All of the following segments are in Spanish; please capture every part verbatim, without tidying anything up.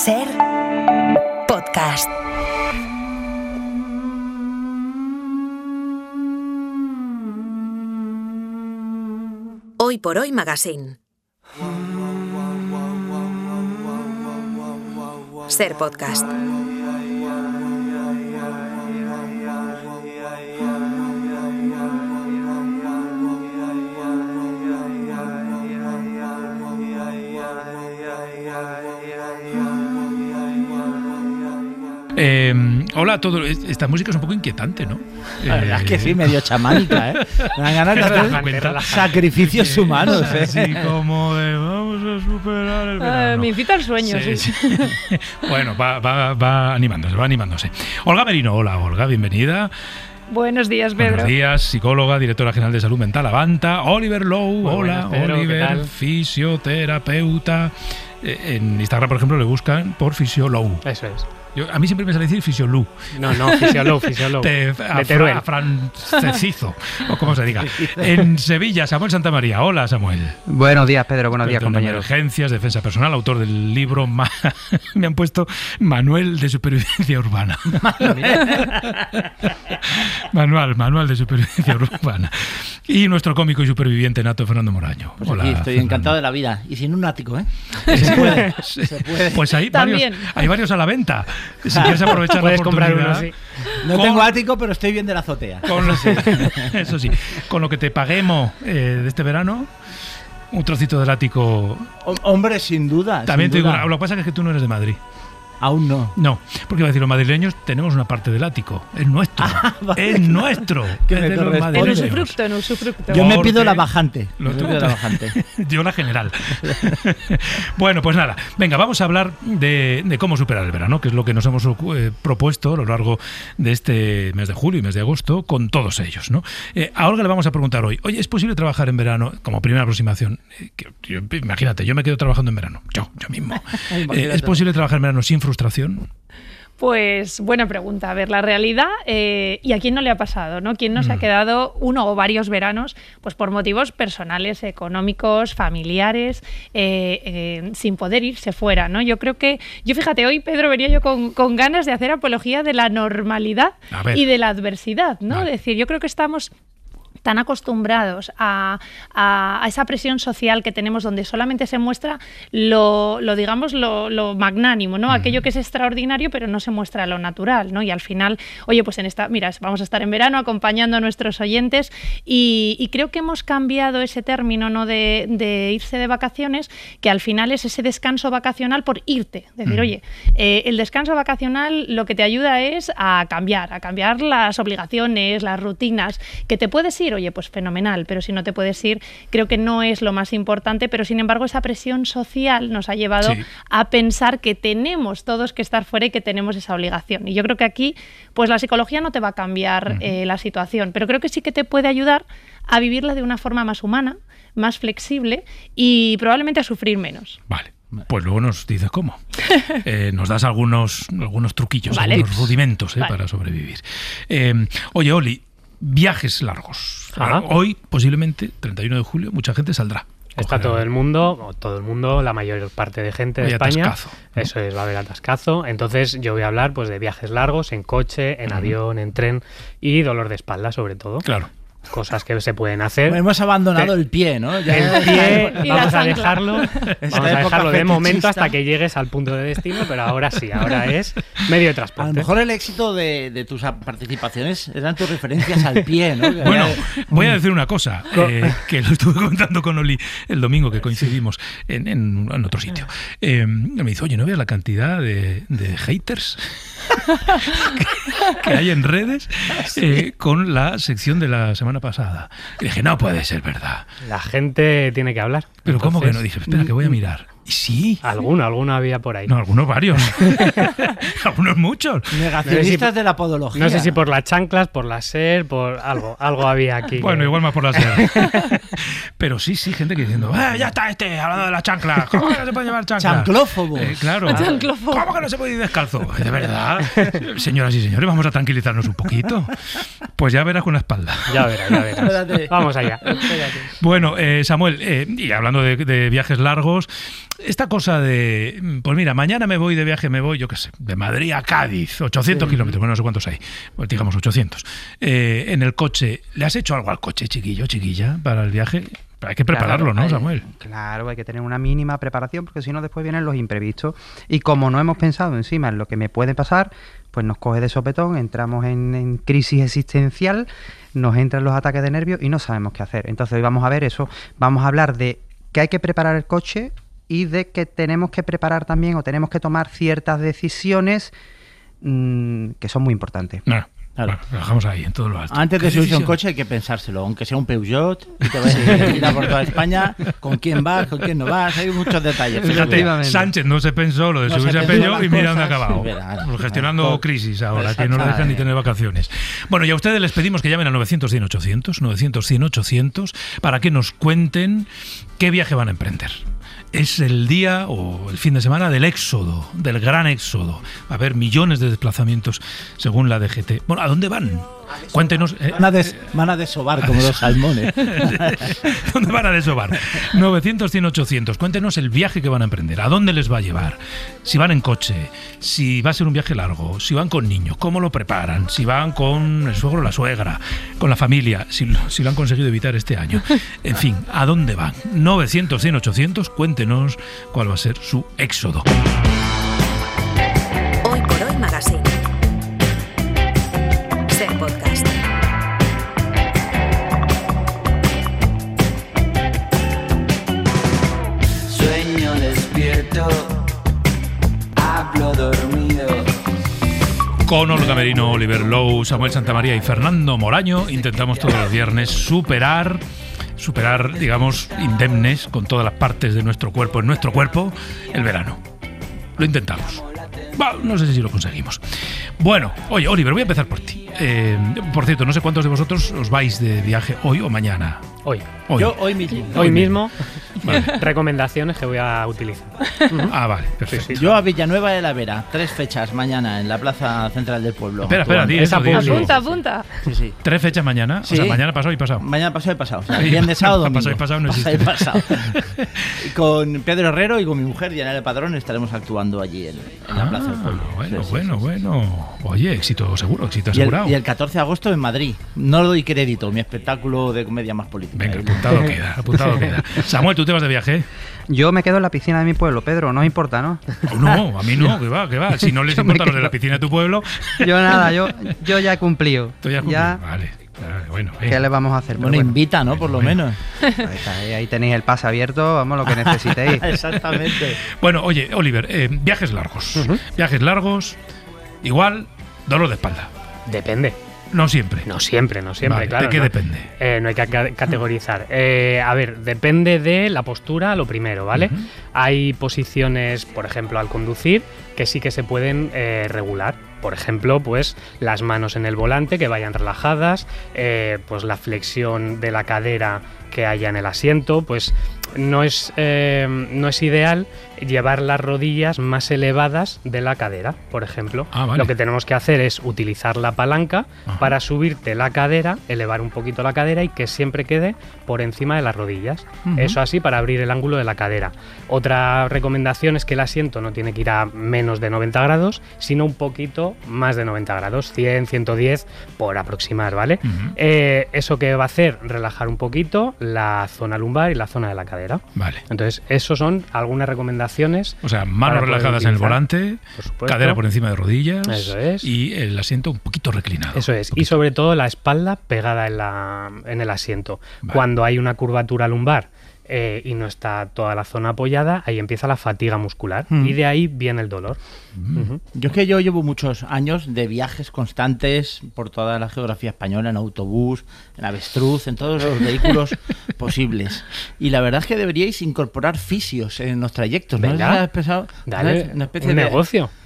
Ser podcast. Hoy por Hoy Magazine. Ser podcast. Eh, hola a todos. Esta música es un poco inquietante, ¿no? La verdad eh, es que sí, medio chamánica, ¿eh? Me dan ganas de hacer sacrificios humanos, ¿eh? Así como de vamos a superar el verano. Uh, me incita el sueño, sí. sí. sí. Bueno, va, va, va animándose, va animándose. Olga Merino, hola Olga, bienvenida. Buenos días, Pedro. Buenos días, psicóloga, directora general de Salud Mental Avanta. Oliver Low, Muy hola, buenas, Pedro, Oliver, fisioterapeuta. Eh, en Instagram, por ejemplo, le buscan por Fisiolow. Eso es. Yo, a mí siempre me sale decir Fisiolú. No, no, Fisiolow, Fisiolow. De, a, de Teruel. a francesizo, o como se diga. En Sevilla, Samuel Santamaría. Hola, Samuel. Buenos días, Pedro. Buenos días, compañeros. Emergencias, defensa personal, autor del libro, ma- me han puesto Manual de Supervivencia Urbana. Manual, Manual de Supervivencia Urbana. Y nuestro cómico y superviviente nato, Fernando Moraño. Pues Hola, aquí estoy Fernando. encantado de la vida. Y sin un ático, ¿eh? Se puede, se puede. Pues hay varios, También. hay varios a la venta. Si quieres aprovechar Puedes la comprar oportunidad. uno, sí. No con- tengo ático, pero estoy bien de la azotea. Con lo, eso sí, con lo que te paguemos eh, de este verano, un trocito del ático. Hom- Hombre, sin duda. También sin te digo, duda. lo que pasa es que tú no eres de Madrid. Aún no. No, porque iba a decir, los madrileños tenemos una parte del ático. Es nuestro. vale. Es nuestro. Que es me de los corresponde. En madrileños. usufructo, en usufructo. Yo me Porque- pido la bajante. Lo Me tú- pido la bajante. Yo la general. Bueno, pues nada. Venga, vamos a hablar de, de cómo superar el verano, que es lo que nos hemos eh, propuesto a lo largo de este mes de julio y mes de agosto con todos ellos, ¿no? Eh, a Olga le vamos a preguntar hoy, oye, ¿es posible trabajar en verano? Como primera aproximación. Eh, que- yo- imagínate, yo me quedo trabajando en verano. Yo, yo mismo. Eh, Imagínate. ¿Es posible trabajar en verano sin frustración? Pues buena pregunta. A ver, la realidad, eh, ¿y a quién no le ha pasado? ¿No? ¿Quién no se ha quedado uno o varios veranos pues por motivos personales, económicos, familiares, eh, eh, sin poder irse fuera? ¿No? Yo creo que, yo fíjate, hoy Pedro venía yo con, con ganas de hacer apología de la normalidad A ver. y de la adversidad, ¿no? Vale. Es decir, yo creo que estamos tan acostumbrados a, a, a esa presión social que tenemos donde solamente se muestra lo, lo digamos, lo, lo magnánimo, ¿no? Aquello que es extraordinario, pero no se muestra lo natural, ¿no? Y al final, oye, pues en esta, mira, vamos a estar en verano acompañando a nuestros oyentes y, y creo que hemos cambiado ese término, ¿no? De, de irse de vacaciones, que al final es ese descanso vacacional por irte. Es decir, Mm. oye, eh, el descanso vacacional lo que te ayuda es a cambiar, a cambiar las obligaciones, las rutinas, que te puedes ir, oye, pues fenomenal, pero si no te puedes ir, creo que no es lo más importante, pero sin embargo esa presión social nos ha llevado Sí. a pensar que tenemos todos que estar fuera y que tenemos esa obligación. Y yo creo que aquí, pues la psicología no te va a cambiar Ujú. eh, la situación, pero creo que sí que te puede ayudar a vivirla de una forma más humana, más flexible y probablemente a sufrir menos. Vale. Pues luego nos dices cómo. Eh, nos das algunos, algunos truquillos, Vale. algunos rudimentos eh, Vale. para sobrevivir. Eh, oye, Oli, viajes largos. Ajá. Hoy, posiblemente, treinta y uno de julio, mucha gente saldrá. Está Cogerá- todo el mundo, o todo el mundo, la mayor parte de gente de Hay España. atascazo, ¿no? Eso es, va a haber atascazo. Entonces yo voy a hablar pues de viajes largos, en coche, en Ujú. avión, en tren y dolor de espalda sobre todo. Claro. Cosas que se pueden hacer. Bueno, hemos abandonado Te- el pie, ¿no? Ya- El pie, Y la vamos a chancla. dejarlo, Esta vamos a época dejarlo de momento fetichista. hasta que llegues al punto de destino, pero ahora sí, ahora es medio de A lo transporte. mejor el éxito de, de tus participaciones eran tus referencias al pie, ¿no? Bueno, voy a decir una cosa, eh, que lo estuve contando con Oli el domingo, que coincidimos en, en- en otro sitio. Eh, me dice, oye, ¿no ves la cantidad de, de haters que, que hay en redes eh, con la sección de la semana pasada? Y dije, no puede ser verdad. La gente tiene que hablar. Pero ¿cómo que no? Entonces, Dije, espera, que voy a mirar. Y sí. Alguno, alguno había por ahí. No, algunos varios. Algunos muchos. Negacionistas No sé si- de la podología. No sé si por las chanclas, por la ser, por algo, algo había aquí. Bueno, que- igual más por la sed. Pero sí, sí, gente que diciendo, "Ah, ya está este, hablando de la chancla. ¿Cómo que no se puede llevar chancla? Chanclófobos. Eh, claro. Chanclófobos. ¿Cómo que no se puede ir descalzo? De verdad. Señoras y señores, vamos a tranquilizarnos un poquito. Pues ya verás con la espalda. Ya verás, ya verás. Vamos allá. Bueno, eh, Samuel, eh, y hablando de, de viajes largos, esta cosa de, pues mira, mañana me voy de viaje, me voy, yo qué sé, de Madrid a Cádiz, ochocientos sí. kilómetros, bueno, no sé cuántos hay, pues digamos ochocientos. Eh, en el coche, ¿le has hecho algo al coche, chiquillo, chiquilla, para el viaje? Pero hay que prepararlo, claro, ¿no, hay, Samuel? Claro, hay que tener una mínima preparación porque si no después vienen los imprevistos. Y como no hemos pensado encima en lo que me puede pasar, pues nos coge de sopetón, entramos en, en crisis existencial, nos entran los ataques de nervios y no sabemos qué hacer. Entonces hoy vamos a ver eso, vamos a hablar de que hay que preparar el coche y de que tenemos que preparar también o tenemos que tomar ciertas decisiones mmm, que son muy importantes. No. Claro. Bueno, lo dejamos ahí, en todo lo alto. Antes de subirse a un coche hay que pensárselo, aunque sea un Peugeot, y te vayas a ir por toda España, con quién vas, con quién no vas, hay muchos detalles. Fíjate, Sánchez no se pensó lo de no subirse a Peugeot y mira dónde ha acabado. Pues gestionando crisis ahora, que no le dejan ni tener vacaciones. Bueno, y a ustedes les pedimos que llamen al novecientos cien ochocientos, novecientos cien ochocientos, para que nos cuenten qué viaje van a emprender. Es el día o el fin de semana del éxodo, del gran éxodo. Va a haber millones de desplazamientos según la D G T. Bueno, ¿a dónde van? Cuéntenos. Eh, van, a des, van a desovar como los salmones. ¿Dónde van a desovar? novecientos cien ochocientos. Cuéntenos el viaje que van a emprender. ¿A dónde les va a llevar? Si van en coche, si va a ser un viaje largo, si van con niños, cómo lo preparan, si van con el suegro o la suegra, con la familia, si, si lo han conseguido evitar este año. En fin, ¿a dónde van? novecientos cien ochocientos. Cuéntenos cuál va a ser su éxodo. Hoy por hoy Magazine. Ser podcast. Sueño despierto, hablo dormido. Con Olga Merino, Oliver Lowe, Samuel Santamaría y Fernando Moraño intentamos todos los viernes superar superar, digamos, indemnes con todas las partes de nuestro cuerpo, en nuestro cuerpo, el verano. Lo intentamos. Bah, no sé si lo conseguimos. Bueno, oye, Oliver, voy a empezar por ti. Eh, por cierto, no sé cuántos de vosotros os vais de viaje hoy o mañana. Hoy. Hoy. Yo hoy mismo. Hoy mismo. Vale. Recomendaciones que voy a utilizar. Ah, vale, perfecto. Sí, sí. Yo a Villanueva de la Vera, tres fechas mañana en la plaza central del pueblo. Espera, espera, di eso, di eso. Apunta, apunta. Sí, sí. Tres fechas mañana, Sí. o sea, mañana, pasado y pasado. Mañana pasado y pasado. O sea, viernes, sábado, domingo. Pasado y pasado no existe. Pasado y pasado. Con Pedro Herrero y con mi mujer, Diana Padrón, estaremos actuando allí en, en la Ah, plaza del pueblo. bueno, Sí, sí, bueno, sí, sí. bueno. Oye, éxito seguro, éxito Y asegurado. el, y el catorce de agosto en Madrid. No doy crédito, mi espectáculo de comedia más política. Venga, apuntado queda, apuntado queda. Samuel, ¿tú te vas de viaje? Yo me quedo en la piscina de mi pueblo, Pedro, no importa, ¿no? Oh, no, a mí no, que va, que va. Si no les Yo me importa los de la quedo. piscina de tu pueblo, Yo nada, yo, yo ya he cumplido. tú ya has Ya, cumplido. Vale, vale, bueno. ¿qué venga. le vamos a hacer? Pero Bueno, bueno, invita, ¿no? Por lo Bueno. menos. ahí, está, ahí- ahí tenéis el pase abierto, vamos, lo que necesitéis. Exactamente. Bueno, oye, Oliver, eh, viajes largos. Ujú. Viajes largos, igual, dolor de espalda. Depende. No siempre. No siempre, no siempre, Vale, claro. ¿de qué ¿no? depende? Eh, no hay que ca- categorizar. Eh, a ver, depende de la postura, lo primero, ¿vale? Ujú. Hay posiciones, por ejemplo, al conducir, que sí que se pueden eh, regular. Por ejemplo, pues las manos en el volante que vayan relajadas, eh, pues la flexión de la cadera que haya en el asiento, pues no es, eh, no es ideal llevar las rodillas más elevadas de la cadera, por ejemplo. Ah, vale. Lo que tenemos que hacer es utilizar la palanca Ajá. para subirte la cadera, elevar un poquito la cadera y que siempre quede por encima de las rodillas. Ujú. Eso así para abrir el ángulo de la cadera. Otra recomendación es que el asiento no tiene que ir a menos de noventa grados, sino un poquito más de noventa grados, cien, ciento diez por aproximar, ¿vale? Ujú. Eh, ¿Eso que va a hacer? Relajar un poquito la zona lumbar y la zona de la cadera. Vale. Entonces, esos son algunas recomendaciones. O sea, para manos poder relajadas en el utilizar, volante, por supuesto. cadera por encima de rodillas. Eso es. Y el asiento un poquito reclinado. Eso es. Un Y poquito. sobre todo la espalda pegada en, la, en el asiento. Vale. Cuando hay una curvatura lumbar eh, y no está toda la zona apoyada, ahí empieza la fatiga muscular. Mm. Y de ahí viene el dolor. Ujú. Yo es que yo llevo muchos años de viajes constantes por toda la geografía española, en autobús, en avestruz, en todos los vehículos posibles. Y la verdad es que deberíais incorporar fisios en los trayectos, ¿no? Venga. ¿Has pensado? Dale, ¿Sabes? Una especie un de negocio.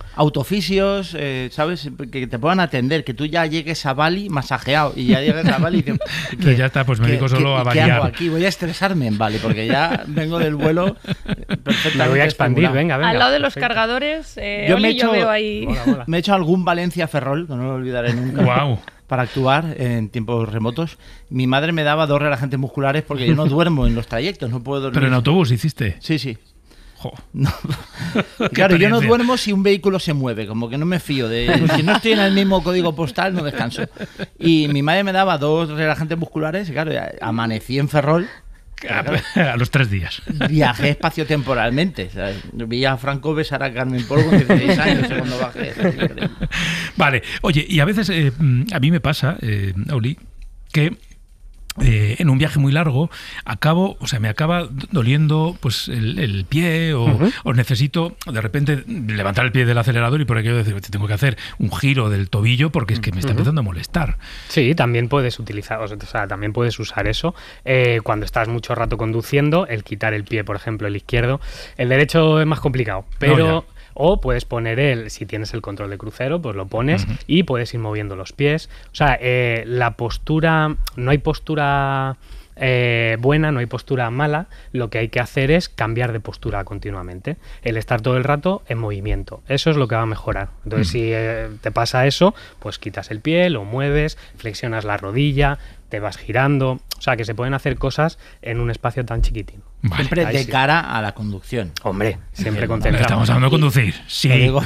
autofisios, eh, ¿sabes? Que te puedan atender, que tú ya llegues a Bali masajeado y ya llegues a Bali y que, que ya está, pues me dedico solo a variar. ¿Qué hago variar. aquí? Voy a estresarme en Bali porque ya vengo del vuelo perfectamente. Me voy a expandir, estimulado. venga, venga. Al lado de los perfecto. cargadores, eh, Yo Oli, me he yo hecho- veo ahí. Mola, mola. Me he hecho algún Valencia Ferrol, que no lo olvidaré nunca. Guau. Para actuar en tiempos remotos. Mi madre me daba dos relajantes musculares porque yo no duermo en los trayectos, no puedo dormir. Pero en autobús hiciste. Sí, sí. Jo. No. Qué Claro, yo no experiencia. duermo si un vehículo se mueve, como que no me fío de... Si no estoy en el mismo código postal, no descanso. Y mi madre me daba dos relajantes musculares y claro, ya amanecí en Ferrol, A los tres días. viajé espaciotemporalmente. ¿Sabes? Vi a Franco besar a Carmen Polo con dieciséis años cuando bajé. Es increíble. Vale, oye, y a veces eh, a mí me pasa, eh, Oli, que eh, en un viaje muy largo acabo, o sea, me acaba doliendo pues el, el pie o, uh-huh. o necesito de repente levantar el pie del acelerador y por aquello decir, tengo que hacer un giro del tobillo porque es que me está uh-huh. empezando a molestar. Sí, también puedes utilizar, o sea, también puedes usar eso eh, cuando estás mucho rato conduciendo, el quitar el pie, por ejemplo, el izquierdo. El derecho es más complicado, pero... No, o puedes poner el, si tienes el control de crucero, pues lo pones uh-huh. y puedes ir moviendo los pies. O sea, eh, la postura, no hay postura eh, buena, no hay postura mala. Lo que hay que hacer es cambiar de postura continuamente. El estar todo el rato en movimiento. Eso es lo que va a mejorar. Entonces, uh-huh. si eh, te pasa eso, pues quitas el pie, lo mueves, flexionas la rodilla, te vas girando. O sea, que se pueden hacer cosas en un espacio tan chiquitino. Vale. Siempre Ahí de sí. cara a la conducción. Hombre, siempre Bien, concentrado. Estamos hablando de conducir. Sí. Digo,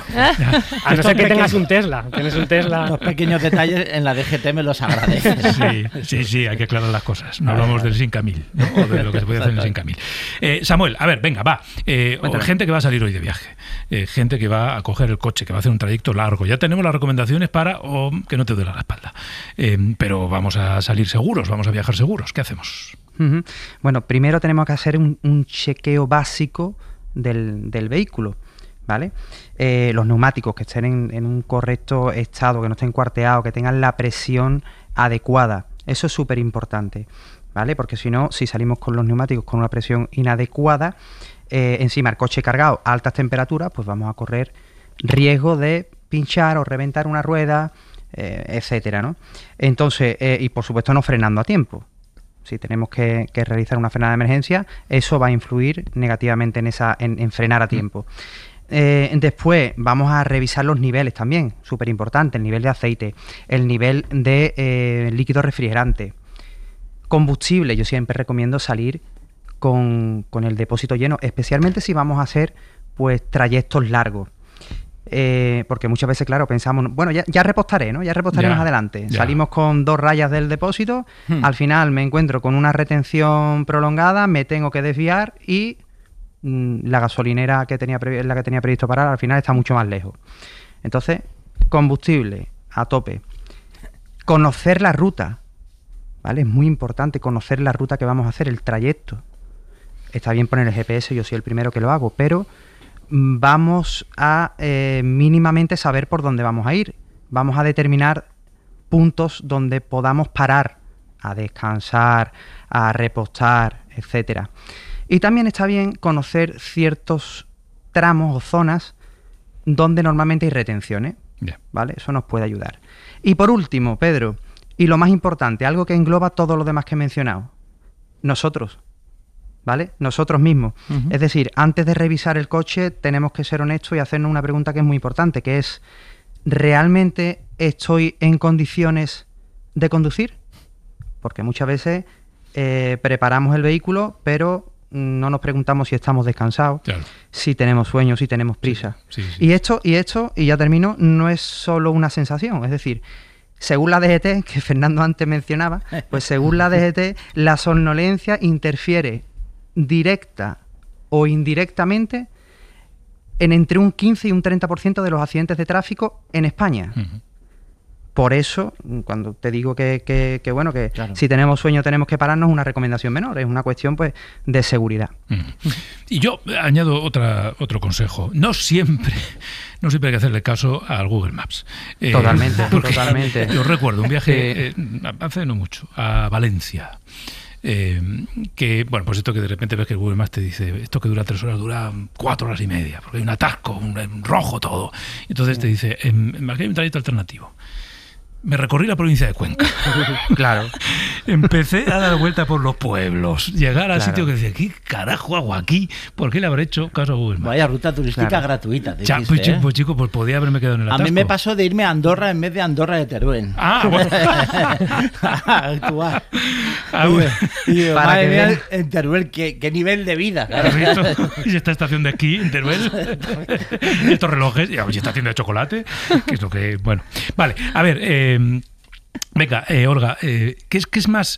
a no ser que tengas un Tesla. Tienes un Tesla. los pequeños detalles en la D G T me los agradeces. Sí, sí, sí, hay que aclarar las cosas. No hablamos del cinco mil, ¿no? O de lo que se puede hacer en el cinco mil. Eh, Samuel, a ver, venga, va. Eh, o gente que va a salir hoy de viaje. Eh, gente que va a coger el coche, que va a hacer un trayecto largo. Ya tenemos las recomendaciones para oh, que no te duela la espalda. Eh, pero vamos a salir seguros, vamos a viajar seguros. ¿Qué hacemos? Uh-huh. Bueno, primero tenemos que hacer un, un chequeo básico del, del vehículo, ¿vale? Eh, los neumáticos que estén en, en un correcto estado, que no estén cuarteados, que tengan la presión adecuada. Eso es súper importante, ¿vale? Porque si no, si salimos con los neumáticos con una presión inadecuada, eh, encima el coche cargado a altas temperaturas, pues vamos a correr riesgo de pinchar o reventar una rueda, eh, etcétera, ¿no? Entonces, eh, y por supuesto no frenando a tiempo. Si tenemos que, que realizar una frenada de emergencia, eso va a influir negativamente en, esa, en, en frenar a tiempo. Eh, después vamos a revisar los niveles también, súper importante, el nivel de aceite, el nivel de eh, líquido refrigerante. Combustible, yo siempre recomiendo salir con, con el depósito lleno, especialmente si vamos a hacer pues trayectos largos. Eh, porque muchas veces, claro, pensamos, bueno, ya, ya repostaré, ¿no? Ya repostaré Ya, más adelante. ya. Salimos con dos rayas del depósito, Hmm. al final me encuentro con una retención prolongada, me tengo que desviar y mm, la gasolinera que tenía previ- la que tenía previsto parar al final está mucho más lejos. Entonces, combustible a tope. Conocer la ruta, ¿vale? Es muy importante conocer la ruta que vamos a hacer, el trayecto. Está bien poner el G P S, yo soy el primero que lo hago, pero vamos a eh, mínimamente saber por dónde vamos a ir. Vamos a determinar puntos donde podamos parar a descansar, a repostar, etcétera. Y también está bien conocer ciertos tramos o zonas donde normalmente hay retenciones, Bien. ¿vale? Eso nos puede ayudar. Y por último, Pedro, y lo más importante, algo que engloba todo lo demás que he mencionado, nosotros. ¿Vale? Nosotros mismos. Uh-huh. Es decir, antes de revisar el coche tenemos que ser honestos y hacernos una pregunta que es muy importante, que es, ¿realmente estoy en condiciones de conducir? Porque muchas veces eh, preparamos el vehículo, pero no nos preguntamos si estamos descansados, Claro. si tenemos sueño, si tenemos prisa. Sí, sí, sí. Y esto, y esto, y ya termino, no es solo una sensación, es decir, según la D G T, que Fernando antes mencionaba, pues según la D G T, la somnolencia interfiere directa o indirectamente en entre un quince y un treinta por ciento de los accidentes de tráfico en España. Uh-huh. Por eso, cuando te digo que, que, que bueno, que Claro. si tenemos sueño tenemos que pararnos, es una recomendación menor, es una cuestión pues de seguridad. Mm. Y yo añado otra, otro consejo. No siempre, no siempre hay que hacerle caso al Google Maps. Eh, Totalmente, porque totalmente. Yo recuerdo un viaje, eh, hace no mucho, a Valencia. eh, que, bueno, pues esto que de repente ves que el Google Maps te dice, esto que dura tres horas dura cuatro horas y media, porque hay un atasco, un, un rojo todo. Entonces te dice, en, aquí hay un trayecto alternativo. Me recorrí la provincia de Cuenca. Claro. Empecé a dar vuelta por los pueblos, llegar al Claro. sitio que decía, ¿qué carajo hago aquí? ¿Por qué le habré hecho caso a Google Maps? Vaya ruta turística Claro. gratuita. te Ya, hiciste, pues, ¿eh? pues chico, pues podía haberme quedado en el A atasco. mí me pasó de irme a Andorra en vez de Andorra de Teruel. Ah, bueno. Actuar. Ah, bueno. Y digo, Para madre que mía, vean. en Teruel, ¿qué, qué nivel de vida. ¿Has visto? Y esta estación de esquí en Teruel. Y estos relojes. Y esta tienda de chocolate. Que es lo que. Bueno. Vale, a ver. Eh, venga, eh, Olga, eh, ¿qué, es, ¿qué es más.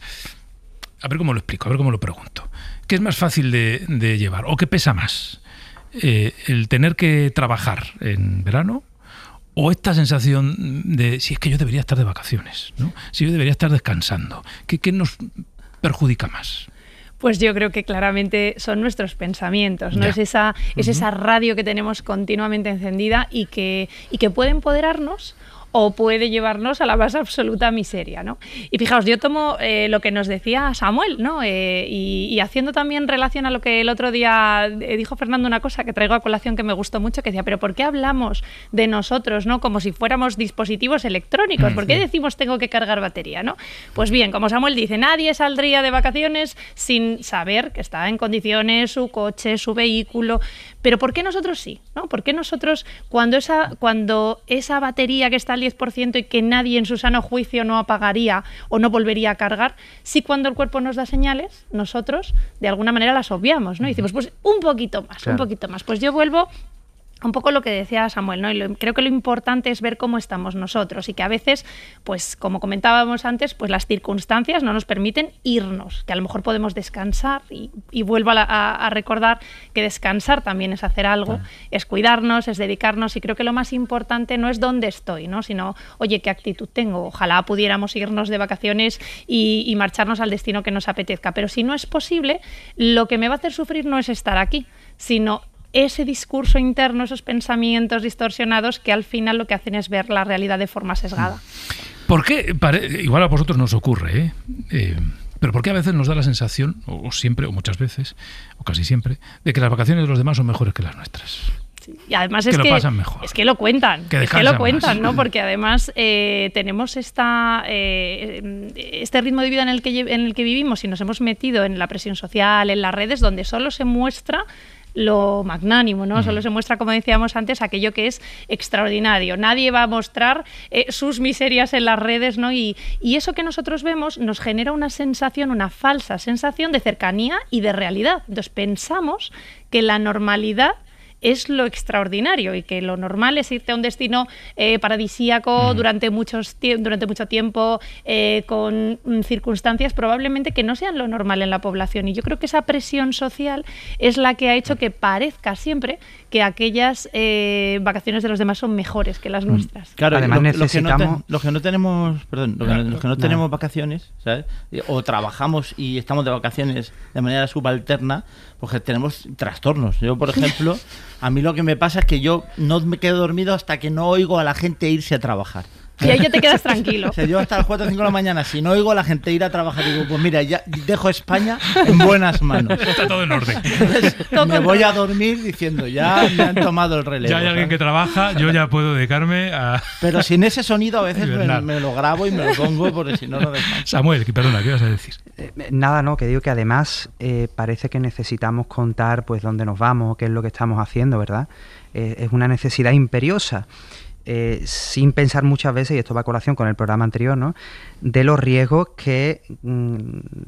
A ver cómo lo explico, a ver cómo lo pregunto. ¿Qué es más fácil de, de llevar? ¿O qué pesa más? Eh, ¿El tener que trabajar en verano? ¿O esta sensación de si es que yo debería estar de vacaciones, ¿no? Si yo debería estar descansando? ¿Qué, qué nos perjudica más? Pues yo creo que claramente son nuestros pensamientos, ¿no? Ya. Es esa, es Ujú. esa radio que tenemos continuamente encendida y que, y que puede empoderarnos o puede llevarnos a la más absoluta miseria, ¿no? Y fijaos, yo tomo eh, lo que nos decía Samuel, ¿no? Eh, y, y haciendo también relación a lo que el otro día eh, dijo Fernando, una cosa que traigo a colación que me gustó mucho, que decía, pero ¿por qué hablamos de nosotros, ¿no? Como si fuéramos dispositivos electrónicos? ¿Por qué decimos tengo que cargar batería, ¿no? Pues bien, como Samuel dice, nadie saldría de vacaciones sin saber que está en condiciones su coche, su vehículo, pero ¿por qué nosotros sí? ¿No? ¿Por qué nosotros, cuando esa, cuando esa batería que está al diez por ciento y que nadie en su sano juicio no apagaría o no volvería a cargar, sí cuando el cuerpo nos da señales, nosotros de alguna manera las obviamos, ¿no? Y decimos, pues un poquito más, Claro. un poquito más. Pues yo vuelvo un poco lo que decía Samuel, ¿no? Y lo, creo que lo importante es ver cómo estamos nosotros y que a veces, pues como comentábamos antes, pues las circunstancias no nos permiten irnos, que a lo mejor podemos descansar y, y vuelvo a, la, a, a recordar que descansar también es hacer algo, es cuidarnos, es dedicarnos y creo que lo más importante no es dónde estoy, ¿no? Sino, oye, qué actitud tengo, ojalá pudiéramos irnos de vacaciones y, y marcharnos al destino que nos apetezca, pero si no es posible, lo que me va a hacer sufrir no es estar aquí, sino ese discurso interno, esos pensamientos distorsionados que al final lo que hacen es ver la realidad de forma sesgada. ¿Por qué? Pare- Igual a vosotros nos ocurre, ¿eh? Eh, pero ¿por qué a veces nos da la sensación, o, o siempre, o muchas veces, o casi siempre, de que las vacaciones de los demás son mejores que las nuestras? Y además Que es lo que pasan mejor. es que lo cuentan, Que es que descansan lo cuentan, más. ¿no? Porque además eh, tenemos esta eh, este ritmo de vida en el que lle- en el que vivimos y nos hemos metido en la presión social, en las redes, donde solo se muestra lo magnánimo, ¿no? Solo se muestra, como decíamos antes, aquello que es extraordinario. Nadie va a mostrar eh, sus miserias en las redes, ¿no? Y, y eso que nosotros vemos nos genera una sensación, una falsa sensación de cercanía y de realidad. Entonces pensamos que la normalidad es lo extraordinario y que lo normal es irte a un destino eh, paradisíaco Mm. durante, muchos tie- durante mucho tiempo, eh, con mm, circunstancias probablemente que no sean lo normal en la población. Y yo creo que esa presión social es la que ha hecho que parezca siempre que aquellas eh, vacaciones de los demás son mejores que las nuestras. Claro, Además, lo- los, que no necesitamos- te- los que no tenemos, perdón, los que, no- los que no Nada. tenemos vacaciones, ¿sabes? O trabajamos y estamos de vacaciones de manera subalterna, porque tenemos trastornos. Yo, por ejemplo, a mí lo que me pasa es que yo no me quedo dormido hasta que no oigo a la gente irse a trabajar. Y ahí ya te quedas tranquilo. O sea, yo hasta las cuatro o cinco de la mañana, si no oigo a la gente ir a trabajar, digo, pues mira, ya dejo España en buenas manos. Está todo en orden. Entonces, Todo me en voy a orden. dormir diciendo, ya me han tomado el relevo. Ya hay alguien que ¿sabes? trabaja, yo ya puedo dedicarme a... Pero sin ese sonido a veces me, Hibernar. me lo grabo y me lo pongo porque si no, no descanso. Samuel, que perdona, ¿qué ibas a decir? Eh, nada, no, que digo que además eh, parece que necesitamos contar pues dónde nos vamos, qué es lo que estamos haciendo, ¿verdad? Eh, es una necesidad imperiosa. Eh, sin pensar muchas veces, y esto va a colación con el programa anterior, ¿no? De los riesgos que mm,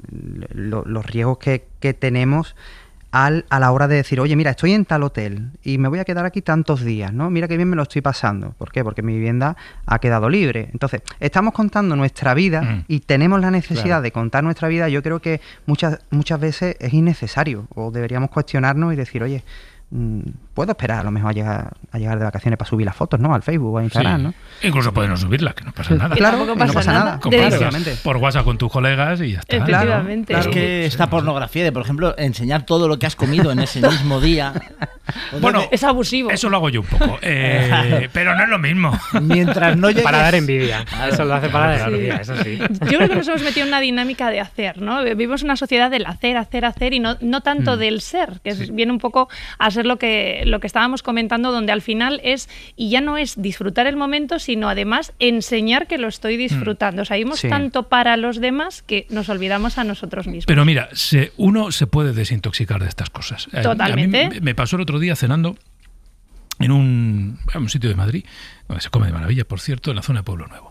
lo- los riesgos que, que tenemos al, a la hora de decir, oye, mira, estoy en tal hotel y me voy a quedar aquí tantos días, ¿no? Mira qué bien me lo estoy pasando. ¿Por qué? Porque mi vivienda ha quedado libre. Entonces, estamos contando nuestra vida Mm. y tenemos la necesidad Claro. de contar nuestra vida. Yo creo que muchas, muchas veces es innecesario o deberíamos cuestionarnos y decir, oye, mm, puedo esperar a lo mejor a llegar, a llegar de vacaciones para subir las fotos, ¿no? Al Facebook o a Instagram, Sí. ¿no? Incluso pueden no subirla, que no pasa nada. Claro, tampoco que no pasa pasa nada. nada. Compartes Efectivamente. por WhatsApp con tus colegas y ya está. Efectivamente. Es que Claro, esta sí. pornografía de, por ejemplo, enseñar todo lo que has comido en ese mismo día. Bueno, Es abusivo. eso lo hago yo un poco. eh, pero no es lo mismo. mientras no llegues... Para dar envidia. Eso lo hace para dar Sí. envidia, eso sí. Yo creo que nos hemos metido en una dinámica de hacer, ¿no? Vivimos una sociedad del hacer, hacer, hacer y no, no tanto Mm. del ser, que es- Sí. viene un poco a ser lo que, lo que estábamos comentando, donde al final es, y ya no es disfrutar el momento, sino además enseñar que lo estoy disfrutando. O sea, vivimos Sí. tanto para los demás que nos olvidamos a nosotros mismos. Pero mira, se, uno se puede desintoxicar de estas cosas. Eh, Totalmente. A mí me- me pasó el otro día cenando en un, en un sitio de Madrid, donde se come de maravilla, por cierto, en la zona de Pueblo Nuevo.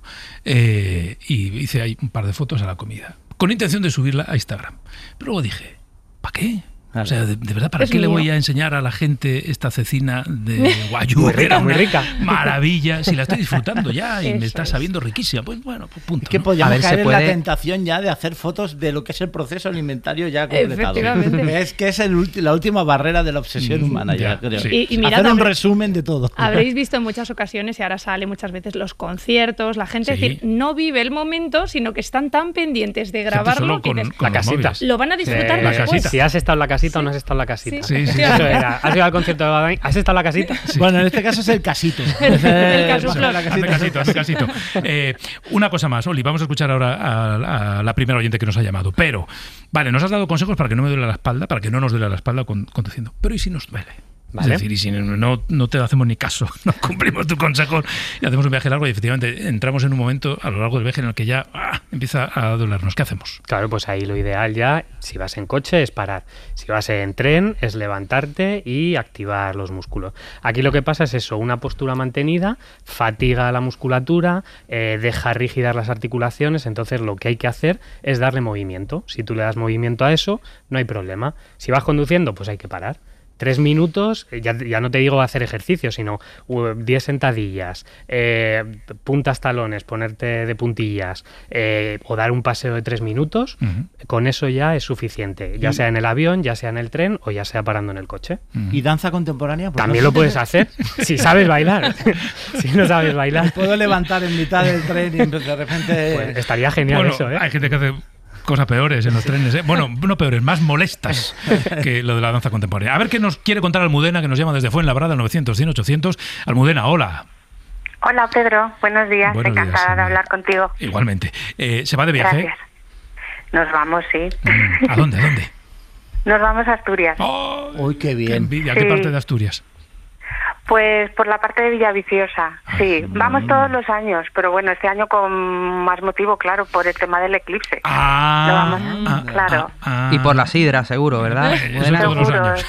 Eh, y hice ahí un par de fotos a la comida, con intención de subirla a Instagram. Pero luego dije, ¿para qué? O sea, de, de verdad, ¿para Es qué le mío. voy a enseñar a la gente esta cecina de guayú? Muy que rica, era muy una rica. Maravilla, si la estoy disfrutando ya y me Eso está es. sabiendo riquísima. Pues bueno, pues punto. Es que ¿no? podríamos A ver, se caer en la puede- tentación ya de hacer fotos de lo que es el proceso alimentario ya completado. Efectivamente. Es que es el ulti- la última barrera de la obsesión Mm, humana, ya, ya, creo. sí. Y- y mirad, hacer un habré- resumen de todo. Habréis visto en muchas ocasiones, y ahora sale muchas veces, los conciertos, la gente, Sí. es decir, no vive el momento, sino que están tan pendientes de grabarlo solo que con, dices, con La los casita. móviles. lo van a disfrutar Eh, La después. casita. Si has estado en la casita o no has estado en la casita. Sí, sí. Eso era. ¿Has ido al concierto de Badai? ¿Has estado en la casita? Bueno, en este caso es el casito. El Ese- caso bueno, flor. la Hazme casita. casito, hazme casito. Eh, una cosa más, Oli, vamos a escuchar ahora a, a la primera oyente que nos ha llamado. Pero, vale, nos has dado consejos para que no me duele la espalda, para que no nos duele la espalda con- conduciendo. Pero ¿y si nos duele? Vale. Es decir, y si no, no te hacemos ni caso, no cumplimos tu consejo y hacemos un viaje largo y efectivamente entramos en un momento a lo largo del viaje en el que ya ah, empieza a dolernos. ¿Qué hacemos? Claro, pues ahí lo ideal ya, si vas en coche, es parar. Si vas en tren, es levantarte y activar los músculos. Aquí lo que pasa es eso, una postura mantenida, fatiga la musculatura, eh, deja rígidas las articulaciones, entonces lo que hay que hacer es darle movimiento. Si tú le das movimiento a eso, no hay problema. Si vas conduciendo, pues hay que parar. Tres minutos, eh, ya, ya no te digo hacer ejercicio, sino uh, diez sentadillas, eh, puntas talones, ponerte de puntillas, eh, o dar un paseo de tres minutos, Ujú. con eso ya es suficiente, ya Y- sea en el avión, ya sea en el tren o ya sea parando en el coche. ¿Y danza contemporánea? Pues También no. lo puedes hacer si sabes bailar. Si no sabes bailar, Puedo levantar en mitad del tren y de repente... pues estaría genial Bueno, eso, ¿eh? hay gente que hace cosas peores en los trenes, ¿eh? Bueno, no peores, más molestas que lo de la danza contemporánea. A ver qué nos quiere contar Almudena, que nos llama desde Fuenlabrada, novecientos, cien, ochocientos. Almudena, hola. Hola Pedro, buenos días, Buenos días, encantada de Almudena. hablar contigo. Igualmente. Eh, ¿Se va de viaje? Gracias. Nos vamos, sí. Mm, ¿A dónde? ¿A dónde? Nos vamos a Asturias. ¡Oh! Uy, qué bien. ¡Qué envidia! ¿Qué Sí. parte de Asturias? Pues por la parte de Villaviciosa, sí. Ah. Vamos todos los años, pero bueno, este año con más motivo, claro, por el tema del eclipse. Ah, Lo vamos- ah, claro. ah, Y por la sidra, seguro, ¿verdad? Eh, eso Buena. todos los Seguro, años.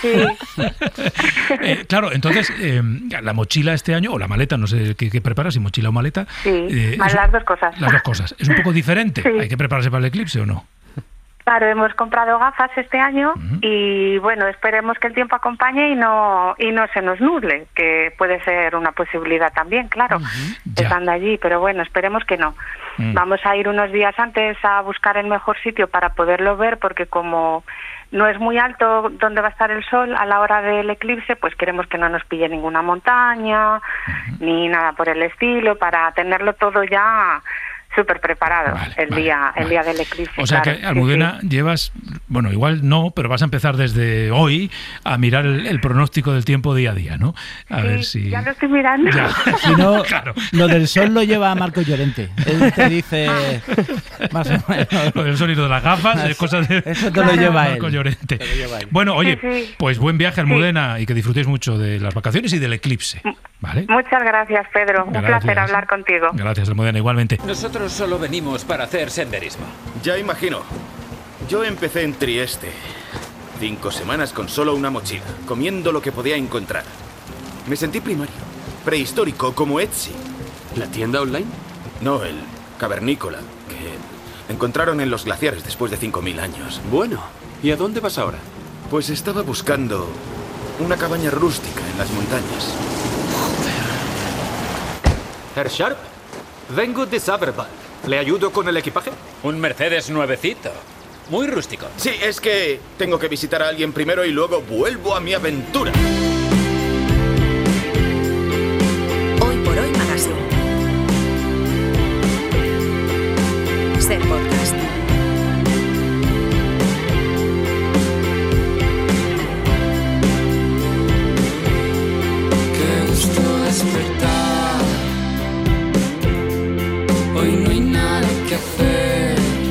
sí. Eh, claro, entonces, eh, la mochila este año, o la maleta, no sé qué, qué preparas, si mochila o maleta. Sí, eh, más es un- las dos cosas. Las dos cosas. ¿Es un poco diferente? Sí. ¿Hay que prepararse para el eclipse o no? Claro, hemos comprado gafas este año Ujú. y bueno, esperemos que el tiempo acompañe y no y no se nos nuble, que puede ser una posibilidad también, claro, Ya. estando allí, pero bueno, esperemos que no. Mm. Vamos a ir unos días antes a buscar el mejor sitio para poderlo ver, porque como no es muy alto donde va a estar el sol a la hora del eclipse, pues queremos que no nos pille ninguna montaña ni nada por el estilo, para tenerlo todo ya súper preparado Vale, el vale, día el vale. día del eclipse. O sea claro, que, sí, Almudena, sí. llevas, bueno, igual no, pero vas a empezar desde hoy a mirar el, el pronóstico del tiempo día a día, ¿no? A Sí, ver si... ya lo estoy mirando. Ya. Si no, Claro. lo del sol lo lleva Marco Llorente. Él te dice más o menos. Lo del sonido de las gafas, es cosas de... Eso te lo lleva él. Marco Llorente. Te lo lleva él. Bueno, oye, Sí, sí. pues buen viaje, Almudena, y que disfrutéis mucho de las vacaciones y del eclipse, ¿vale? Muchas gracias, Pedro. Un Gracias. placer hablar contigo. Gracias, Almudena, igualmente. Nosotros solo venimos para hacer senderismo. Ya imagino. Yo empecé en Trieste. Cinco semanas con solo una mochila, comiendo lo que podía encontrar. Me sentí primario, prehistórico, como Etsy. ¿La tienda online? No, el cavernícola, que encontraron en los glaciares después de cinco mil años. Bueno, ¿y a dónde vas ahora? Pues estaba buscando una cabaña rústica en las montañas. Herr Sharp, vengo de Saberball. ¿Le ayudo con el equipaje? Un Mercedes nuevecito. Muy rústico. Sí, es que tengo que visitar a alguien primero y luego vuelvo a mi aventura. despertar. Hoy no hay nada que hacer.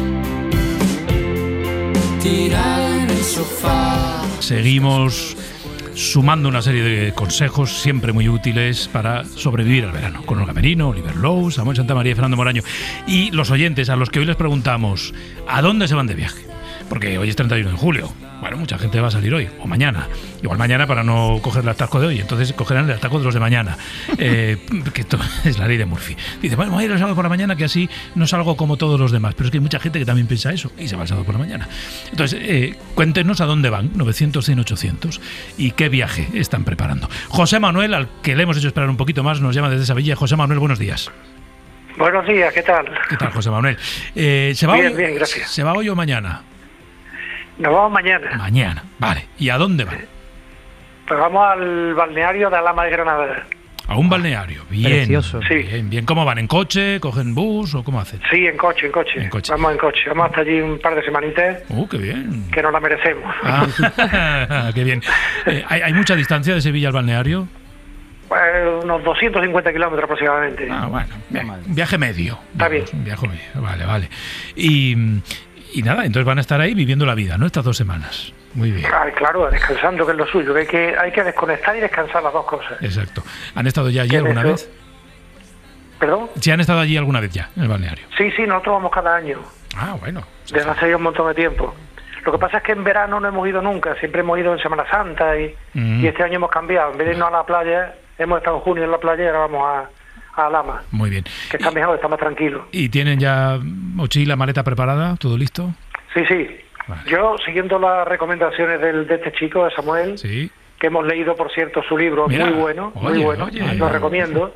Tirado en el sofá. Seguimos sumando una serie de consejos siempre muy útiles para sobrevivir al verano, con Olga Merino, Oliver Lowe, Samuel Santamaría y Fernando Moraño. Y los oyentes a los que hoy les preguntamos, ¿a dónde se van de viaje? Porque hoy es treinta y uno de julio. Bueno, mucha gente va a salir hoy o mañana. Igual mañana para no coger el atasco de hoy. Entonces cogerán el atasco de los de mañana. Eh, que esto es la ley de Murphy. Dice, bueno, voy a ir el sábado por la mañana que así no salgo como todos los demás. Pero es que hay mucha gente que también piensa eso y se va el sábado por la mañana. Entonces, eh, cuéntenos a dónde van, novecientos, cien, ochocientos, y qué viaje están preparando. José Manuel, al que le hemos hecho esperar un poquito más, nos llama desde Sevilla. José Manuel, buenos días. Buenos días, ¿qué tal? ¿Qué tal, José Manuel? Eh, ¿se va bien, hoy, bien, gracias. ¿Se va hoy o mañana? Nos vamos mañana. Mañana, vale. ¿Y a dónde van? Pues vamos al balneario de Alhama de Granada. A un balneario, bien. Precioso. Sí. Bien, bien. ¿Cómo van? ¿En coche? ¿Cogen bus o cómo hacen? Sí, en coche, en coche. En coche. Vamos en coche. Vamos hasta allí un par de semanitas. ¡Uh, qué bien! Que nos la merecemos. Ah, qué bien. Eh, ¿hay, ¿Hay mucha distancia de Sevilla al balneario? Pues unos doscientos cincuenta kilómetros aproximadamente. Ah, bueno. Bien. Viaje medio. Está bien. Un viaje medio. Vale, vale. Y... Y nada, entonces van a estar ahí viviendo la vida, ¿no? Estas dos semanas. Muy bien. Ay, claro, descansando, que es lo suyo. Que hay, que hay que desconectar y descansar las dos cosas. Exacto. ¿Han estado ya allí ¿Qué alguna es eso? vez? ¿Perdón? ¿Sí han estado allí alguna vez ya, en el balneario? Sí, sí, nosotros vamos cada año. Ah, bueno. Desde hace ya un montón de tiempo. Lo que pasa es que en verano no hemos ido nunca. Siempre hemos ido en Semana Santa y, Mm. y este año hemos cambiado. En vez de irnos a la playa, hemos estado en junio en la playa y ahora vamos a, a Alhama. Muy bien. Que está mejor, está más tranquilo. ¿Y tienen ya mochila, maleta preparada? ¿Todo listo? Sí, sí. Vale. Yo, siguiendo las recomendaciones del, de este chico, de Samuel, Sí. que hemos leído, por cierto, su libro, Mira, muy bueno, oye, muy bueno, oye. lo recomiendo.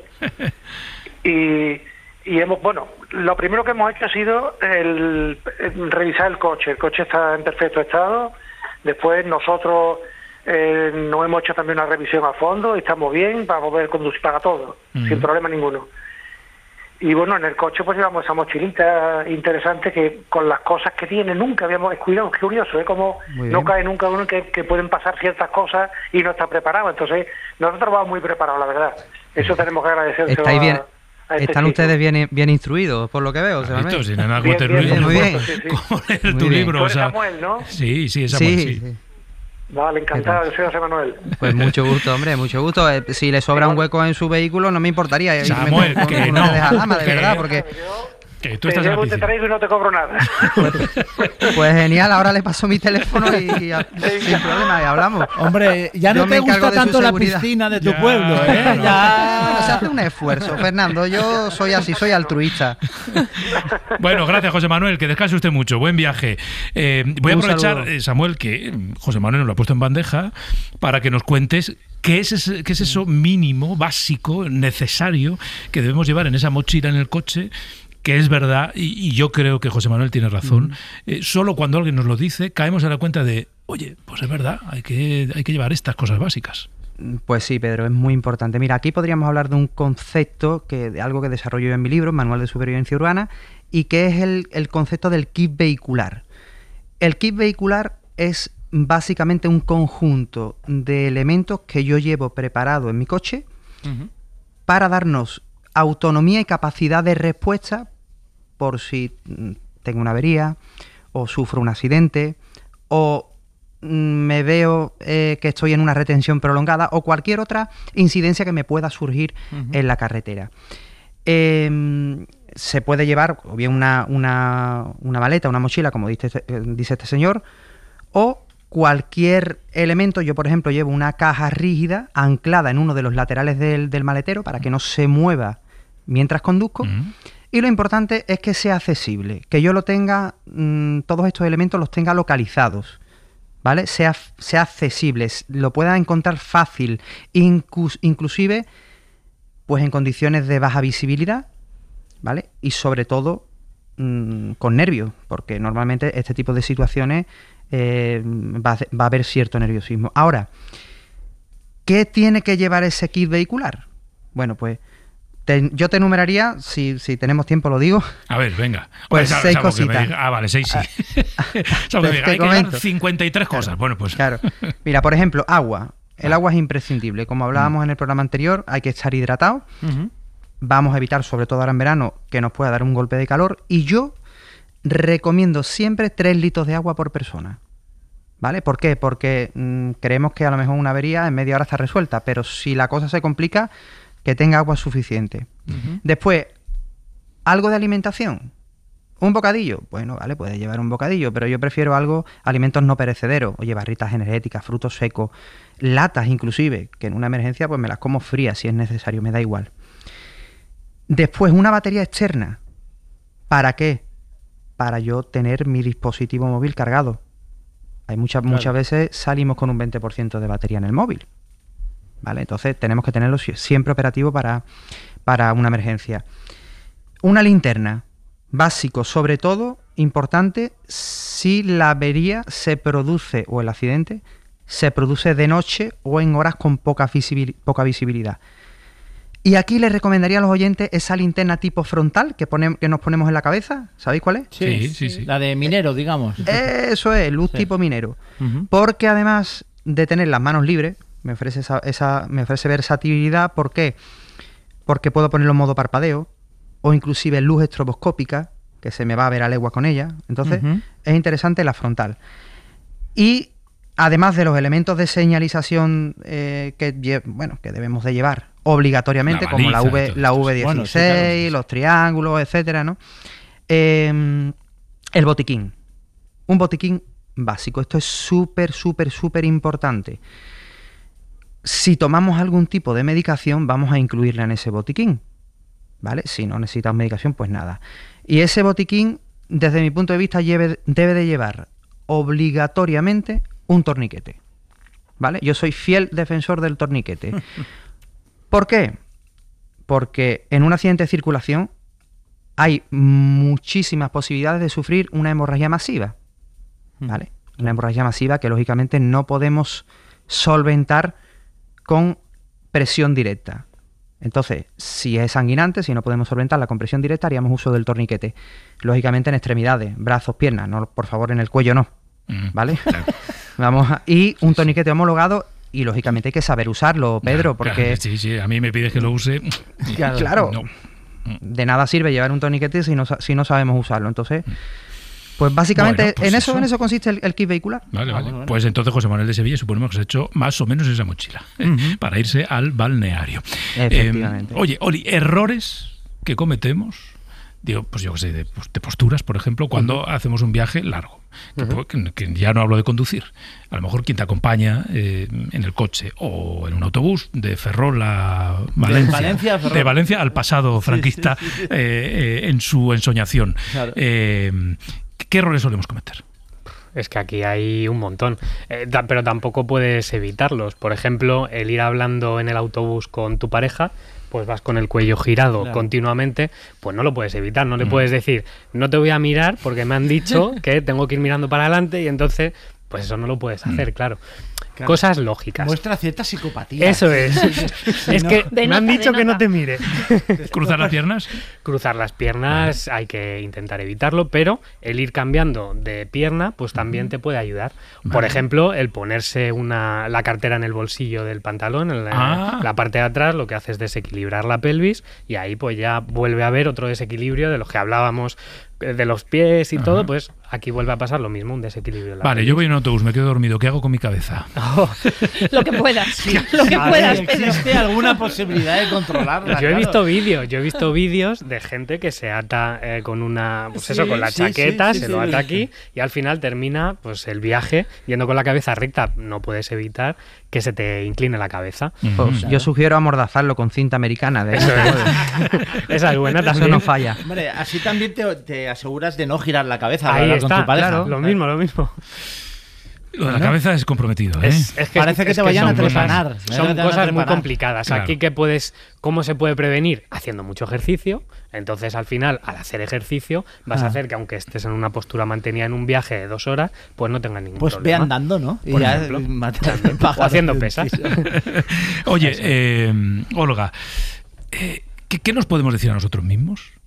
y, y hemos, bueno, lo primero que hemos hecho ha sido el, el revisar el coche. El coche está en perfecto estado. Después nosotros eh, nos hemos hecho también una revisión a fondo y estamos bien para poder conducir para todo, Ujú. sin problema ninguno. Y bueno, en el coche pues llevamos esa mochilita interesante que con las cosas que tiene nunca habíamos... Es cuidado, es curioso, ¿eh? Como Muy no bien. cae nunca uno que, que pueden pasar ciertas cosas y no está preparado. Entonces, nosotros vamos muy preparados, la verdad. Eso tenemos que agradecer. Estáis bien, a este están chico. ustedes bien, bien instruidos, por lo que veo. ¿Has visto? Samuel. Si no hay nada Bien, que bien, te- muy bien. Sí, sí. ¿Cómo leer Muy tu bien. libro? Tú O eres sea, Samuel, ¿no? Sí, sí, es Samuel, Sí, sí. sí. Vale, encantado, yo soy José Manuel. Pues mucho gusto, hombre, mucho gusto. Eh, Si le sobra un hueco en su vehículo, no me importaría irme Samuel, con- que con no, uno de Alhama, de que- verdad, porque Que tú Te estás en la llevo y te piscina. traigo y no te cobro nada. pues genial, ahora le paso mi teléfono y, y a- sin problema, y hablamos. Hombre, ya Yo no me te encargo gusta de su tanto la seguridad. piscina de tu Ya, pueblo, ¿eh? no. Ya. Bueno, se hace un esfuerzo, Fernando. Yo soy así, soy altruista. Bueno, gracias, José Manuel, que descanse usted mucho. Buen viaje. Eh, voy a Un aprovechar, saludo. eh, Samuel, que eh, José Manuel nos lo ha puesto en bandeja, para que nos cuentes qué es, ese- qué es eso mínimo, básico, necesario, que debemos llevar en esa mochila en el coche, que es verdad, y, y yo creo que José Manuel tiene razón. Eh, solo cuando alguien nos lo dice, caemos a la cuenta de, oye, pues es verdad, hay que, hay que llevar estas cosas básicas. Pues sí, Pedro, es muy importante. Mira, aquí podríamos hablar de un concepto, que de algo que desarrollo yo en mi libro, Manual de Supervivencia Urbana, y que es el, el concepto del kit vehicular. El kit vehicular es básicamente un conjunto de elementos que yo llevo preparado en mi coche para darnos autonomía y capacidad de respuesta por si mm, tengo una avería o sufro un accidente o mm, me veo eh, que estoy en una retención prolongada o cualquier otra incidencia que me pueda surgir Ujú. en la carretera. Eh, se puede llevar o bien una, una, una maleta, una mochila, como dice, este- eh, dice este señor, o cualquier elemento. Yo, por ejemplo, llevo una caja rígida anclada en uno de los laterales del, del maletero para que no se mueva mientras conduzco. Mm. Y lo importante es que sea accesible, que yo lo tenga, mmm, todos estos elementos los tenga localizados, ¿vale? Sea, sea accesible, s- lo pueda encontrar fácil, inclus- inclusive pues en condiciones de baja visibilidad, ¿vale? Y sobre todo mmm, con nervios, porque normalmente este tipo de situaciones eh, va, a, hacer- va a haber cierto nerviosismo. Ahora, ¿qué tiene que llevar ese kit vehicular? Bueno, pues te- yo te enumeraría, si, si tenemos tiempo lo digo. A ver, venga. Pues Sal- seis salvo que me cositas. diga- ah, vale, seis sí. Salvo que me Te- diga, te hay que llevar comento. cincuenta y tres cosas. Bueno, pues Claro. Mira, por ejemplo, agua. El agua es imprescindible. Como hablábamos mm. en el programa anterior, hay que estar hidratado. Uh-huh. Vamos a evitar, sobre todo ahora en verano, que nos pueda dar un golpe de calor. Y yo recomiendo siempre tres litros de agua por persona. ¿Vale? ¿Por qué? Porque mmm, creemos que a lo mejor una avería en media hora está resuelta, pero si la cosa se complica, que tenga agua suficiente. Uh-huh. Después, algo de alimentación. ¿Un bocadillo? Bueno, vale, puede llevar un bocadillo, pero yo prefiero algo, alimentos no perecederos, oye, barritas energéticas, frutos secos, latas inclusive, que en una emergencia pues me las como frías si es necesario, me da igual. Después, una batería externa. ¿Para qué? Para yo tener mi dispositivo móvil cargado. Hay muchas, claro. muchas veces salimos con un veinte por ciento de batería en el móvil. ¿Vale? Entonces tenemos que tenerlo siempre operativo para, para una emergencia. Una linterna. Básico, sobre todo, importante, si la avería se produce, o el accidente, se produce de noche o en horas con poca, visibil- poca visibilidad. Y aquí les recomendaría a los oyentes esa linterna tipo frontal que, pone, que nos ponemos en la cabeza. ¿Sabéis cuál es? Sí, sí, sí. La de minero, digamos. Eso es, luz sí. tipo minero. Uh-huh. Porque además de tener las manos libres, me ofrece, esa, esa, me ofrece versatilidad. ¿Por qué? Porque puedo ponerlo en modo parpadeo, o inclusive luz estroboscópica, que se me va a ver a legua con ella. Entonces, uh-huh. es interesante la frontal. Y además de los elementos de señalización eh, que, bueno, que debemos de llevar obligatoriamente, la baliza, como la, v, la V dieciséis, bueno, sí, claro. los triángulos, etcétera, ¿no? Eh, el botiquín. Un botiquín básico. Esto es súper, súper, súper importante. Si tomamos algún tipo de medicación, vamos a incluirla en ese botiquín. ¿Vale? Si no necesitas medicación, pues nada. Y ese botiquín, desde mi punto de vista, lleve, debe de llevar obligatoriamente un torniquete. ¿Vale? Yo soy fiel defensor del torniquete. ¿Por qué? Porque en un accidente de circulación hay muchísimas posibilidades de sufrir una hemorragia masiva. ¿Vale? Una hemorragia masiva que lógicamente no podemos solventar con presión directa. Entonces, si es sanguinante, si no podemos solventarla con presión directa, haríamos uso del torniquete. Lógicamente en extremidades, brazos, piernas, no, por favor en el cuello no. ¿Vale? Claro. Vamos a, y un torniquete homologado, y lógicamente hay que saber usarlo, Pedro, porque... Claro, sí, sí, a mí me pides que lo use. Claro, claro. No. De nada sirve llevar un torniquete si no, si no sabemos usarlo. Entonces... Pues básicamente bueno, pues en eso, eso en eso consiste el, el kit vehicular. Vale, vale. Pues entonces José Manuel de Sevilla suponemos que se ha hecho más o menos esa mochila uh-huh. eh, para irse al balneario. Efectivamente. Eh, oye, Oli, errores que cometemos, digo, pues yo qué sé, de, de posturas, por ejemplo, cuando uh-huh. hacemos un viaje largo. Que, uh-huh. que, que ya no hablo de conducir. A lo mejor quien te acompaña eh, en el coche o en un autobús de Ferrol a Valencia, de Valencia, a de Valencia al pasado franquista sí, sí, sí. Eh, eh, en su ensoñación. Claro. Eh, ¿Qué errores solemos cometer? Es que aquí hay un montón, eh, da, pero tampoco puedes evitarlos. Por ejemplo, el ir hablando en el autobús con tu pareja, pues vas con el cuello girado claro. continuamente, pues no lo puedes evitar. No le mm. puedes decir, no te voy a mirar porque me han dicho que tengo que ir mirando para adelante, y entonces, pues eso no lo puedes hacer, mm. claro. Claro. Cosas lógicas. Muestra cierta psicopatía. Eso es. Es que de me nota, han dicho que no te mire. ¿Cruzar las piernas? Cruzar las piernas vale. Hay que intentar evitarlo, pero el ir cambiando de pierna pues también uh-huh. te puede ayudar. Vale. Por ejemplo, el ponerse una, la cartera en el bolsillo del pantalón, en la, ah. la parte de atrás, lo que hace es desequilibrar la pelvis, y ahí pues ya vuelve a haber otro desequilibrio de los que hablábamos, de los pies y Ajá. todo, pues aquí vuelve a pasar lo mismo, un desequilibrio. Vale, pelvis. Yo voy en un autobús, me quedo dormido, ¿qué hago con mi cabeza? Oh. Lo que puedas, sí. lo que a puedas. Ver, ¿existe alguna posibilidad de controlarla? Yo claro. he visto vídeos, yo he visto vídeos de gente que se ata eh, con una, pues sí, eso, con la sí, chaqueta, sí, sí, se sí, lo ata sí. aquí, y al final termina pues el viaje yendo con la cabeza recta. No puedes evitar que se te incline la cabeza. Uh-huh. Pues claro. Yo sugiero amordazarlo con cinta americana. De eso es. Esa es buena también. Eso no falla. Hombre, así también te, te aseguras de no girar la cabeza. Ahí está, con tu pareja. Claro, lo mismo, lo mismo. Lo de la cabeza es comprometido, ¿eh? Es, es que, Parece que es te que vayan a cosas, trepanar. Son cosas muy complicadas. Claro. Aquí, que puedes, ¿cómo se puede prevenir? Haciendo mucho ejercicio. Entonces, al final, al hacer ejercicio, vas ah. a hacer que, aunque estés en una postura mantenida en un viaje de dos horas, pues no tengas ningún pues problema. Pues ve andando, ¿no? Por ya ejemplo, o haciendo pesas. Oye, eh, Olga, eh, ¿qué, ¿qué nos podemos decir a nosotros mismos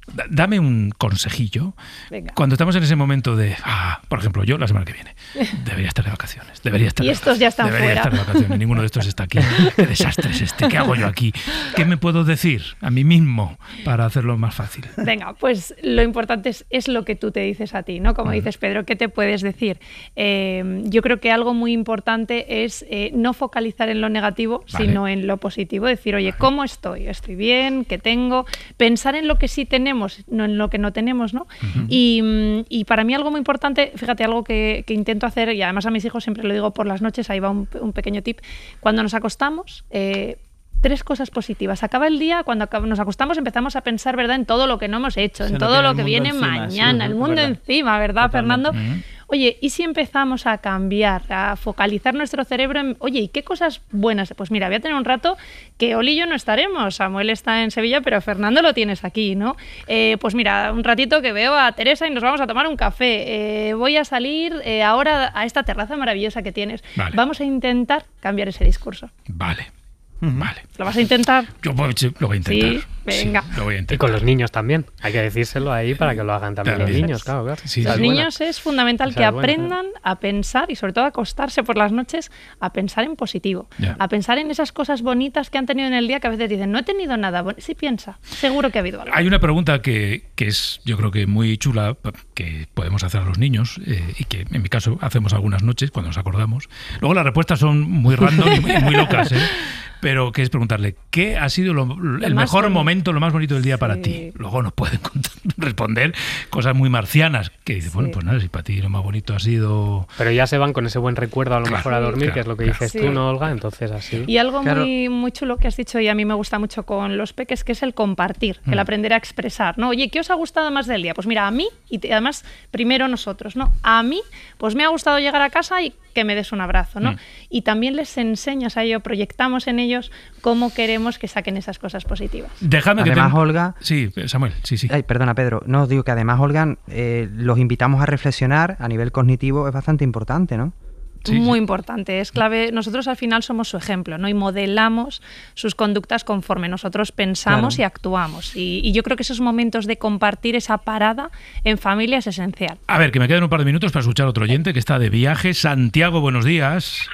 dame un consejillo. Venga. Cuando estamos en ese momento de, ah, por ejemplo, yo la semana que viene debería estar de vacaciones, debería estar Y de estos vacaciones, ya están debería fuera. estar de vacaciones, ninguno de estos está aquí. Qué desastre es este, ¿qué hago yo aquí? ¿Qué me puedo decir a mí mismo para hacerlo más fácil? Venga, pues lo importante es, es lo que tú te dices a ti, ¿no? Como dices, Pedro, ¿qué te puedes decir? Eh, yo creo que algo muy importante es eh, no focalizar en lo negativo, Vale. sino en lo positivo. Decir, oye, ¿cómo estoy? ¿Estoy bien? ¿Qué tengo? Pensar en lo que sí tenemos, no en lo que no tenemos, ¿no? Ujú. Y, mm, y para mí algo muy importante, fíjate, algo que, que intento hacer, y además a mis hijos siempre lo digo por las noches, ahí va un, un pequeño tip, cuando nos acostamos... Eh, tres cosas positivas. Acaba el día, cuando acab- nos acostamos empezamos a pensar, ¿verdad?, en todo lo que no hemos hecho, Se en nos todo viene lo el que mundo viene encima, sí, mañana, es el mundo verdad. encima, ¿verdad, Totalmente. Fernando? Oye, ¿y si empezamos a cambiar, a focalizar nuestro cerebro en, oye, ¿y qué cosas buenas? Pues mira, voy a tener un rato que Oli y yo no estaremos. Samuel está en Sevilla, pero Fernando lo tienes aquí, ¿no? Eh, pues mira, un ratito que veo a Teresa y nos vamos a tomar un café. Eh, voy a salir eh, ahora a esta terraza maravillosa que tienes. Vale. Vamos a intentar cambiar ese discurso. Vale, vale. ¿Lo vas a intentar? Yo pues, sí, lo voy a intentar. Sí, venga. Sí, lo voy a intentar. Y con los niños también. Hay que decírselo ahí para que lo hagan también, También. los niños, claro, claro. Sí, Esa Los es buena. niños es fundamental Esa que es buena. aprendan a pensar y sobre todo a acostarse por las noches a pensar en positivo, Ya. a pensar en esas cosas bonitas que han tenido en el día que a veces dicen, no he tenido nada bueno. Sí, piensa, seguro que ha habido algo. Hay una pregunta que, que es, yo creo que muy chula, que podemos hacer a los niños eh, y que en mi caso hacemos algunas noches cuando nos acordamos. Luego las respuestas son muy random y muy, y muy locas, ¿eh? Pero que es preguntarle, ¿qué ha sido lo- el más mejor bonito. momento, lo más bonito del día para Sí. ti? Luego nos pueden contar- responder cosas muy marcianas, que dice, bueno, Sí. pues nada, si para ti lo más bonito ha sido... Pero ya se van con ese buen recuerdo a lo Claro, mejor a dormir, claro, que es lo que claro. dices Sí. tú, ¿no, Olga? Entonces así. Y algo Claro. muy, muy chulo que has dicho y a mí me gusta mucho con los peques, que es el compartir, el Mm. aprender a expresar, ¿no? Oye, ¿qué os ha gustado más del día? Pues mira, a mí, y te- además primero nosotros, ¿no? A mí, pues me ha gustado llegar a casa y que me des un abrazo, ¿no? Mm. Y también les enseñas a ello, proyectamos en ellos cómo queremos que saquen esas cosas positivas. Déjame que Además, te- Olga... Sí, Samuel, sí, sí. Ay, perdona, Pedro. No, os digo que además, Olga, eh, los invitamos a reflexionar a nivel cognitivo, es bastante importante, ¿no? Sí, Muy sí. importante, es clave. Nosotros al final somos su ejemplo, ¿no? Y modelamos sus conductas conforme nosotros pensamos Claro. y actuamos. Y, y yo creo que esos momentos de compartir esa parada en familia es esencial. A ver, que me quedan un par de minutos para escuchar a otro oyente que está de viaje. Santiago, buenos días.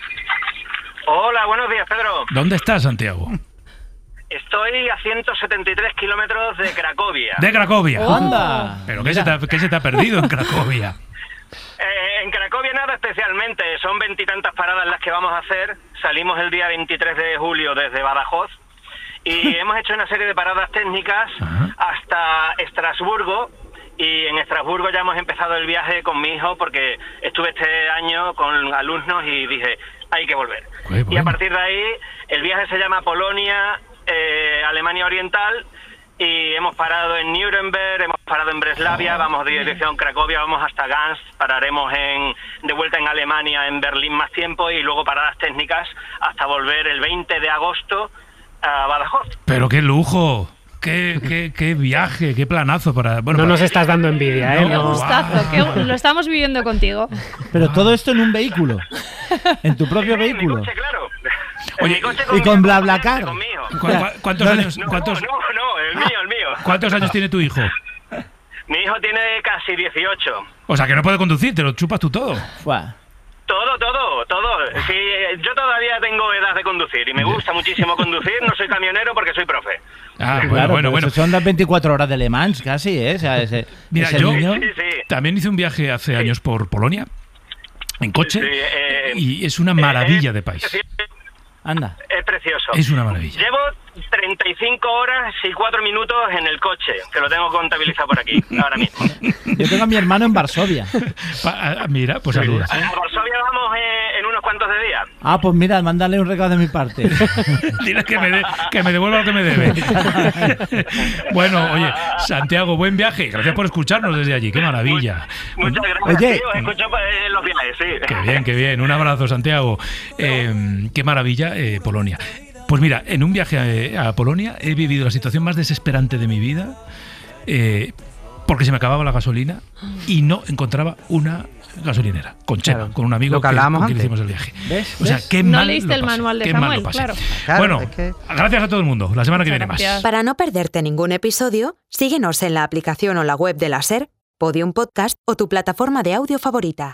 Hola, buenos días, Pedro. ¿Dónde estás, Santiago? Estoy a ciento setenta y tres kilómetros de Cracovia. De Cracovia. ¡Onda! ¿Pero qué se, te ha, qué se te ha perdido en Cracovia? Eh, en Cracovia nada especialmente, son veintitantas paradas las que vamos a hacer. Salimos el día veintitrés de julio desde Badajoz y hemos hecho una serie de paradas técnicas Ajá. hasta Estrasburgo. Y en Estrasburgo ya hemos empezado el viaje con mi hijo porque estuve este año con alumnos y dije, hay que volver. Qué Y a bueno. partir de ahí, el viaje se llama Polonia, eh, Alemania Oriental, y hemos parado en Nuremberg, hemos parado en Breslavia, vamos de dirección Cracovia, vamos hasta Gans, pararemos en, de vuelta en Alemania, en Berlín más tiempo, y luego paradas técnicas hasta volver el veinte de agosto a Badajoz. Pero qué lujo. Qué, qué, qué viaje, qué planazo para... Bueno, No para- nos estás dando envidia, ¿eh? No, Qué No. gustazo, qué- lo estamos viviendo contigo. Pero todo esto en un vehículo. En tu propio Sí, en mi vehículo. coche, claro. En Oye, mi coche y con mi BlaBlaCar. acompañante, con mi hijo. ¿cu- cu- ¿Cuántos No, años, No, cuántos, no, no, el mío, el mío. cuántos años tiene tu hijo? Mi hijo tiene casi dieciocho. O sea, que no puede conducir, te lo chupas tú todo. Buah. Todo, todo, todo. Sí, yo todavía tengo edad de conducir y me gusta muchísimo conducir. No soy camionero porque soy profe. Ah, bueno, Claro, bueno, pero bueno. eso son las veinticuatro horas de Le Mans casi, ¿eh? O sea, ese, Mira, ese yo niño... Sí, sí. también hice un viaje hace años por Polonia, en coche, Sí, eh, y es una maravilla de país. Sí, Anda. es precioso. Es una maravilla. Llevo treinta y cinco horas y cuatro minutos en el coche, que lo tengo contabilizado por aquí, ahora mismo. Yo tengo a mi hermano en Varsovia. Pa- ah, mira, pues saludas. A Varsovia vamos eh, en unos cuantos de días. Ah, pues mira, mándale un regalo de mi parte. Dile que me, de- que me devuelva lo que me debe. Bueno, oye, Santiago, buen viaje. Gracias por escucharnos desde allí. Qué maravilla. Muchas gracias, Oye. tío. Escucho eh, en los viajes, sí. Qué bien, qué bien. Un abrazo, Santiago. Eh, qué maravilla, eh, Polonia. Pues mira, en un viaje a, a Polonia he vivido la situación más desesperante de mi vida. Eh, porque se me acababa la gasolina y no encontraba una gasolinera con Chema, Claro, con un amigo lo que que, hablábamos con quien antes. hicimos el viaje. ¿Ves? O sea, ¿Ves? qué No mal leíste lo el pasé, manual de qué mal Samuel, lo pasé. claro. Claro, Bueno, es que- gracias a todo el mundo. La semana que viene Gracias. más. Para no perderte ningún episodio, síguenos en la aplicación o la web de la SER, Podium Podcast o tu plataforma de audio favorita.